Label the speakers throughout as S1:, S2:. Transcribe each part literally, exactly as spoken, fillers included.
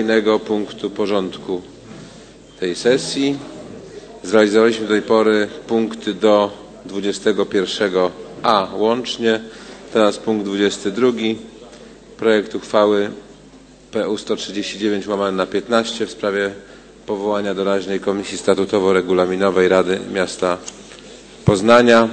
S1: kolejnego punktu porządku tej sesji. Zrealizowaliśmy do tej pory punkty do dwudziestego pierwszego A łącznie. Teraz punkt dwudziesty drugi. Projekt uchwały P U sto trzydzieści dziewięć łamane na piętnaście w sprawie powołania doraźnej Komisji Statutowo-Regulaminowej Rady Miasta Poznania.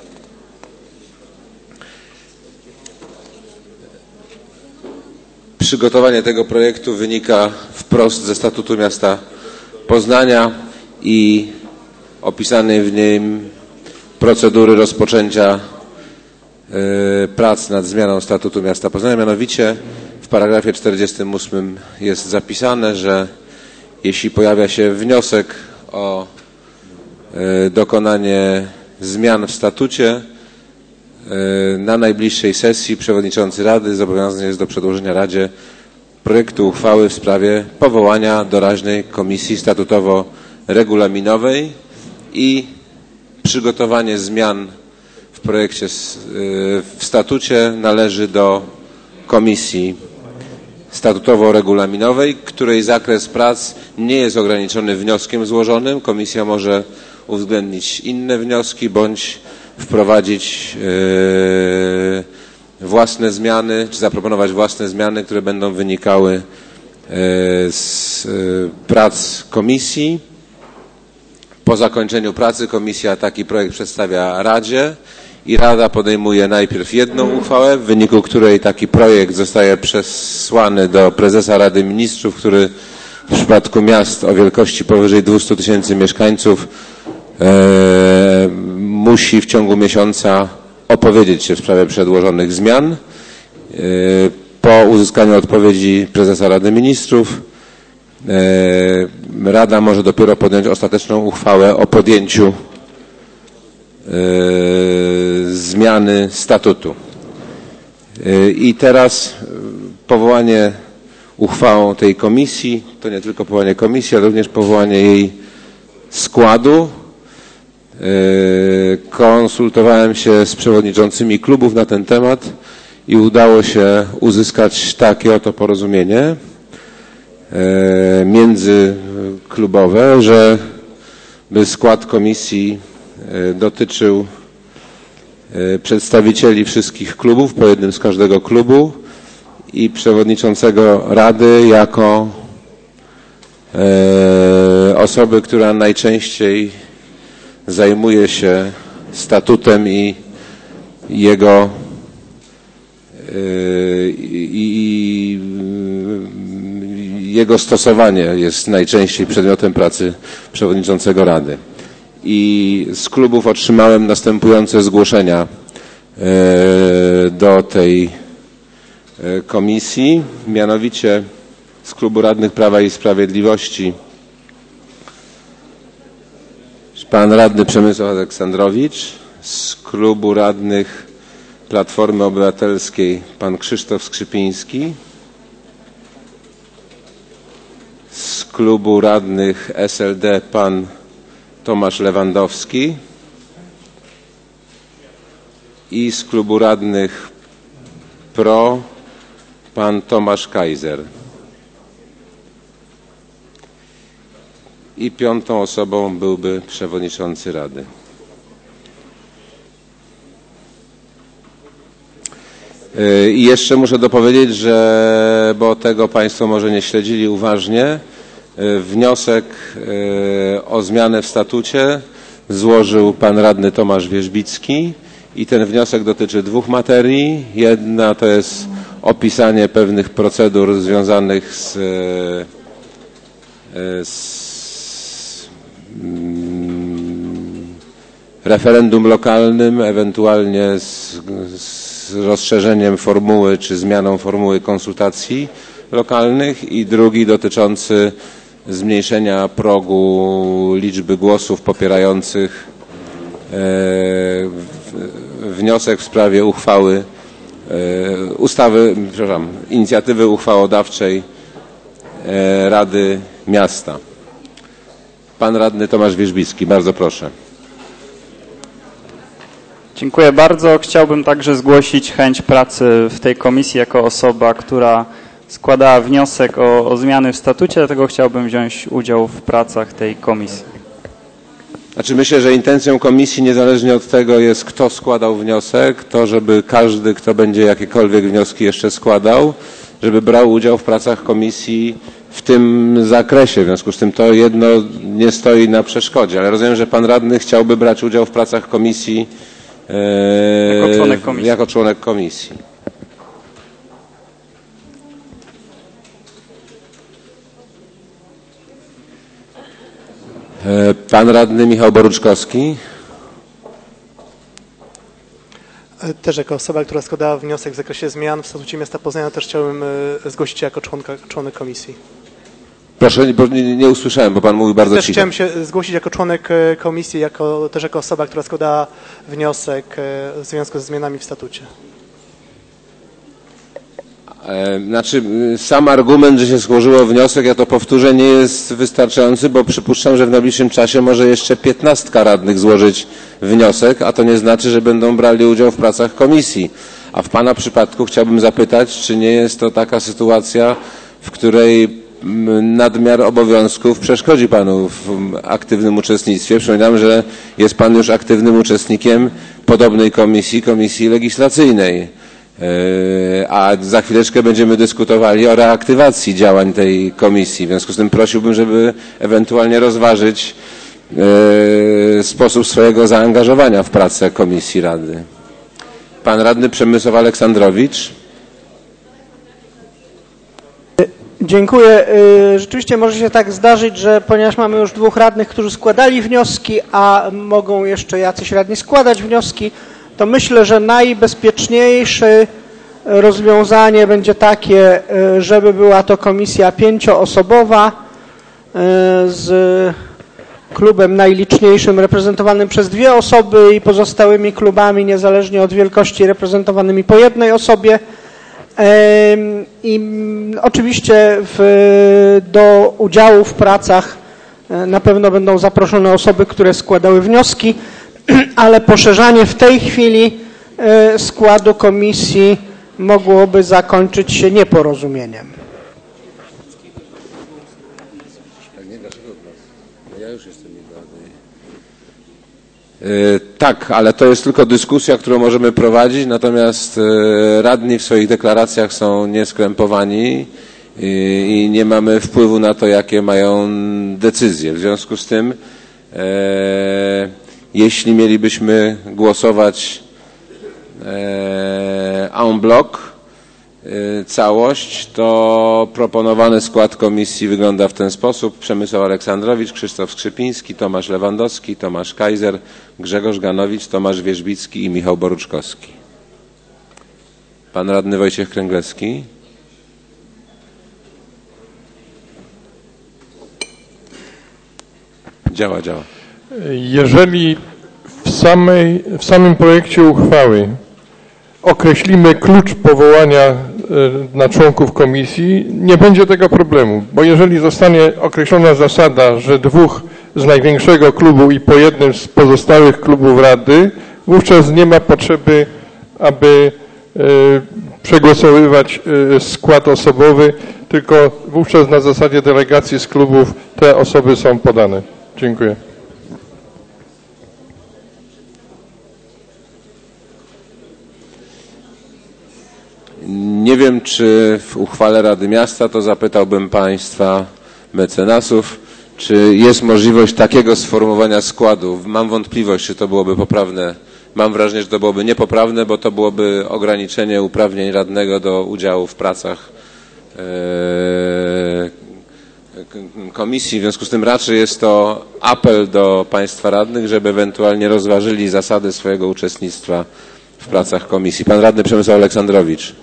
S1: Przygotowanie tego projektu wynika wprost ze Statutu Miasta Poznania i opisanej w nim procedury rozpoczęcia y, prac nad zmianą Statutu Miasta Poznania. Mianowicie w paragrafie czterdziestym ósmym jest zapisane, że jeśli pojawia się wniosek o y, dokonanie zmian w statucie, y, na najbliższej sesji przewodniczący Rady zobowiązany jest do przedłożenia Radzie projektu uchwały w sprawie powołania doraźnej Komisji Statutowo-Regulaminowej i przygotowanie zmian w projekcie, w statucie należy do Komisji Statutowo-Regulaminowej, której zakres prac nie jest ograniczony wnioskiem złożonym. Komisja może uwzględnić inne wnioski bądź wprowadzić yy, własne zmiany, czy zaproponować własne zmiany, które będą wynikały z prac komisji. Po zakończeniu pracy komisja taki projekt przedstawia Radzie i Rada podejmuje najpierw jedną uchwałę, w wyniku której taki projekt zostaje przesłany do prezesa Rady Ministrów, który w przypadku miast o wielkości powyżej dwustu tysięcy mieszkańców e, musi w ciągu miesiąca opowiedzieć się w sprawie przedłożonych zmian. Po uzyskaniu odpowiedzi prezesa Rady Ministrów Rada może dopiero podjąć ostateczną uchwałę o podjęciu zmiany statutu. I teraz powołanie uchwałą tej komisji, to nie tylko powołanie komisji, ale również powołanie jej składu. Konsultowałem się z przewodniczącymi klubów na ten temat i udało się uzyskać takie oto porozumienie międzyklubowe, że by skład komisji dotyczył przedstawicieli wszystkich klubów, po jednym z każdego klubu i przewodniczącego Rady jako osoby, która najczęściej zajmuje się statutem i jego i jego stosowanie jest najczęściej przedmiotem pracy przewodniczącego Rady. I z klubów otrzymałem następujące zgłoszenia do tej komisji, mianowicie z klubu radnych Prawa i Sprawiedliwości pan radny Przemysław Aleksandrowicz, z klubu radnych Platformy Obywatelskiej pan Krzysztof Skrzypiński, z klubu radnych S L D pan Tomasz Lewandowski i z klubu radnych P R O pan Tomasz Kaiser. I piątą osobą byłby przewodniczący Rady. I jeszcze muszę dopowiedzieć, że, bo tego Państwo może nie śledzili uważnie, wniosek o zmianę w statucie złożył pan radny Tomasz Wierzbicki i ten wniosek dotyczy dwóch materii. Jedna to jest opisanie pewnych procedur związanych z, z referendum lokalnym, ewentualnie z, z rozszerzeniem formuły czy zmianą formuły konsultacji lokalnych i drugi dotyczący zmniejszenia progu liczby głosów popierających e, wniosek w sprawie uchwały e, ustawy, przepraszam, inicjatywy uchwałodawczej e, Rady Miasta. Pan radny Tomasz Wierzbicki, bardzo proszę.
S2: Dziękuję bardzo. Chciałbym także zgłosić chęć pracy w tej komisji jako osoba, która składała wniosek o, o zmiany w statucie, dlatego chciałbym wziąć udział w pracach tej komisji.
S1: Znaczy myślę, że intencją komisji niezależnie od tego jest, kto składał wniosek, to żeby każdy, kto będzie jakiekolwiek wnioski jeszcze składał, żeby brał udział w pracach komisji w tym zakresie. W związku z tym to jedno nie stoi na przeszkodzie, ale rozumiem, że pan radny chciałby brać udział w pracach komisji e,
S2: jako członek komisji.
S1: Jako członek komisji. E, pan radny Michał Boruczkowski.
S3: Też jako osoba, która składała wniosek w zakresie zmian w statucie miasta Poznania, też chciałbym zgłosić się jako członka, członek komisji. Proszę,
S1: bo nie, nie usłyszałem, bo pan mówił bardzo
S3: też
S1: cicho.
S3: Chciałem się zgłosić jako członek komisji, jako, też jako osoba, która składała wniosek w związku ze zmianami w statucie.
S1: Znaczy sam argument, że się złożyło wniosek, ja to powtórzę, nie jest wystarczający, bo przypuszczam, że w najbliższym czasie może jeszcze piętnastka radnych złożyć wniosek, a to nie znaczy, że będą brali udział w pracach komisji. A w pana przypadku chciałbym zapytać, czy nie jest to taka sytuacja, w której nadmiar obowiązków przeszkodzi panu w aktywnym uczestnictwie. Przypominam, że jest pan już aktywnym uczestnikiem podobnej komisji, komisji legislacyjnej. A za chwileczkę będziemy dyskutowali o reaktywacji działań tej komisji. W związku z tym prosiłbym, żeby ewentualnie rozważyć sposób swojego zaangażowania w pracę Komisji Rady. Pan radny Przemysław Aleksandrowicz.
S4: Dziękuję. Rzeczywiście może się tak zdarzyć, że ponieważ mamy już dwóch radnych, którzy składali wnioski, a mogą jeszcze jacyś radni składać wnioski, to myślę, że najbezpieczniejsze rozwiązanie będzie takie, żeby była to komisja pięcioosobowa z klubem najliczniejszym reprezentowanym przez dwie osoby i pozostałymi klubami niezależnie od wielkości reprezentowanymi po jednej osobie. I oczywiście w, do udziału w pracach na pewno będą zaproszone osoby, które składały wnioski, ale poszerzanie w tej chwili składu komisji mogłoby zakończyć się nieporozumieniem.
S1: Tak, ale to jest tylko dyskusja, którą możemy prowadzić, natomiast radni w swoich deklaracjach są nieskrępowani i nie mamy wpływu na to, jakie mają decyzje. W związku z tym e, jeśli mielibyśmy głosować en bloc całość, to proponowany skład komisji wygląda w ten sposób. Przemysław Aleksandrowicz, Krzysztof Skrzypiński, Tomasz Lewandowski, Tomasz Kaiser, Grzegorz Ganowicz, Tomasz Wierzbicki i Michał Boruczkowski. Pan radny Wojciech Kręglewski. Działa, działa.
S5: Jeżeli w, samej, w samym projekcie uchwały określimy klucz powołania na członków komisji, nie będzie tego problemu, bo jeżeli zostanie określona zasada, że dwóch z największego klubu i po jednym z pozostałych klubów rady, wówczas nie ma potrzeby, aby przegłosowywać skład osobowy, tylko wówczas na zasadzie delegacji z klubów te osoby są podane. Dziękuję.
S1: Nie wiem, czy w uchwale Rady Miasta, to zapytałbym Państwa mecenasów, czy jest możliwość takiego sformułowania składu. Mam wątpliwość, czy to byłoby poprawne. Mam wrażenie, że to byłoby niepoprawne, bo to byłoby ograniczenie uprawnień radnego do udziału w pracach komisji. W związku z tym raczej jest to apel do Państwa radnych, żeby ewentualnie rozważyli zasady swojego uczestnictwa w pracach komisji. Pan radny Przemysław Aleksandrowicz.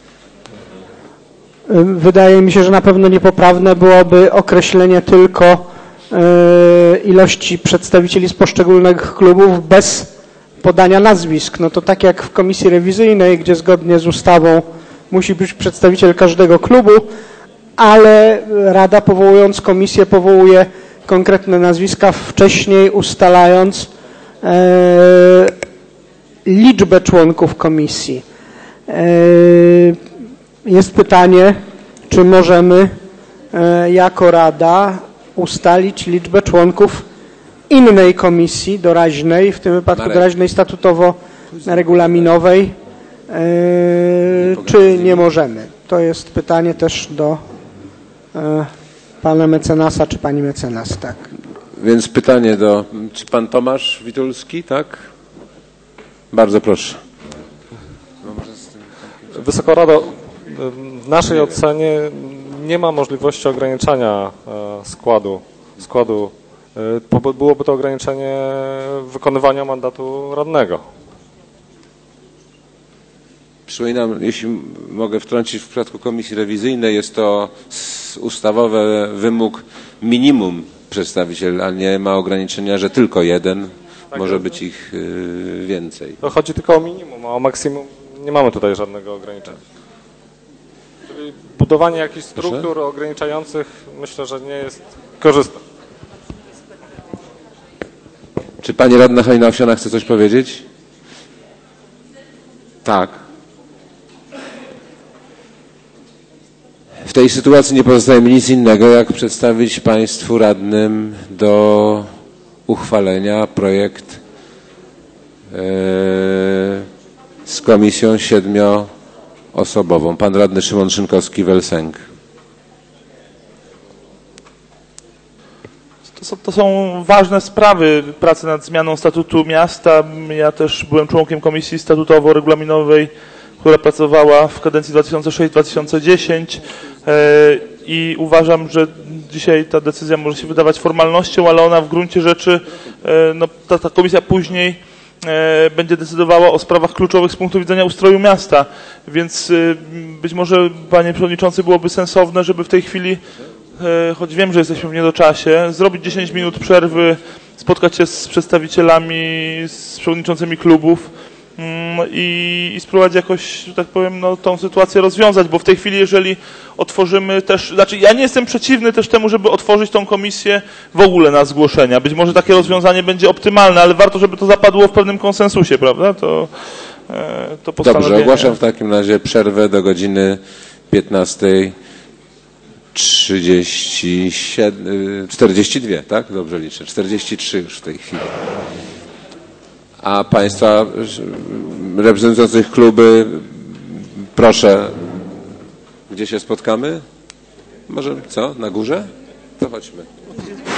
S4: Wydaje mi się, że na pewno niepoprawne byłoby określenie tylko ilości przedstawicieli z poszczególnych klubów bez podania nazwisk. No to tak jak w komisji rewizyjnej, gdzie zgodnie z ustawą musi być przedstawiciel każdego klubu, ale Rada, powołując komisję, powołuje konkretne nazwiska, wcześniej ustalając liczbę członków komisji. Jest pytanie, czy możemy e, jako Rada ustalić liczbę członków innej komisji doraźnej, w tym wypadku
S1: Marek.
S4: doraźnej statutowo-regulaminowej, e, czy nie możemy? To jest pytanie też do e, pana mecenasa, czy pani mecenas, tak.
S1: Więc pytanie do, czy pan Tomasz Witulski, tak? Bardzo proszę.
S6: Wysoka Rado, w naszej ocenie nie ma możliwości ograniczania składu. składu. Byłoby to ograniczenie wykonywania mandatu radnego.
S1: Przypominam, jeśli mogę wtrącić, w przypadku komisji rewizyjnej jest to ustawowy wymóg minimum przedstawiciel, a nie ma ograniczenia, że tylko jeden, tak, może być ich więcej.
S6: To chodzi tylko o minimum, a o maksimum nie mamy tutaj żadnego ograniczenia. Czyli budowanie jakichś struktur Proszę? ograniczających myślę, że nie jest korzystne.
S1: Czy pani radna Halina Owsiana chce coś powiedzieć? Tak. W tej sytuacji nie pozostaje mi nic innego, jak przedstawić państwu radnym do uchwalenia projekt yy, z komisją siedmioosobową. Pan radny Szymon Szynkowski-Welsenk.
S7: To są, to są ważne sprawy pracy nad zmianą statutu miasta. Ja też byłem członkiem komisji statutowo-regulaminowej, która pracowała w kadencji dwa tysiące szóstej do dwa tysiące dziesiątej i uważam, że dzisiaj ta decyzja może się wydawać formalnością, ale ona w gruncie rzeczy, no, ta, ta komisja później będzie decydowała o sprawach kluczowych z punktu widzenia ustroju miasta, więc być może, panie przewodniczący, byłoby sensowne, żeby w tej chwili, choć wiem, że jesteśmy w niedoczasie, zrobić dziesięć minut przerwy, spotkać się z przedstawicielami, z przewodniczącymi klubów i, i spróbować jakoś, że tak powiem, no, tą sytuację rozwiązać, bo w tej chwili, jeżeli otworzymy też, znaczy ja nie jestem przeciwny też temu, żeby otworzyć tą komisję w ogóle na zgłoszenia. Być może takie rozwiązanie będzie optymalne, ale warto, żeby to zapadło w pewnym konsensusie, prawda? To, to postanowienie.
S1: Dobrze, ogłaszam w takim razie przerwę do godziny piętnastej trzydzieści siedem, czterdzieści dwa, tak? Dobrze liczę, czterdzieści trzy już w tej chwili. A państwa reprezentujących kluby, proszę, gdzie się spotkamy? Może co? Na górze? To chodźmy.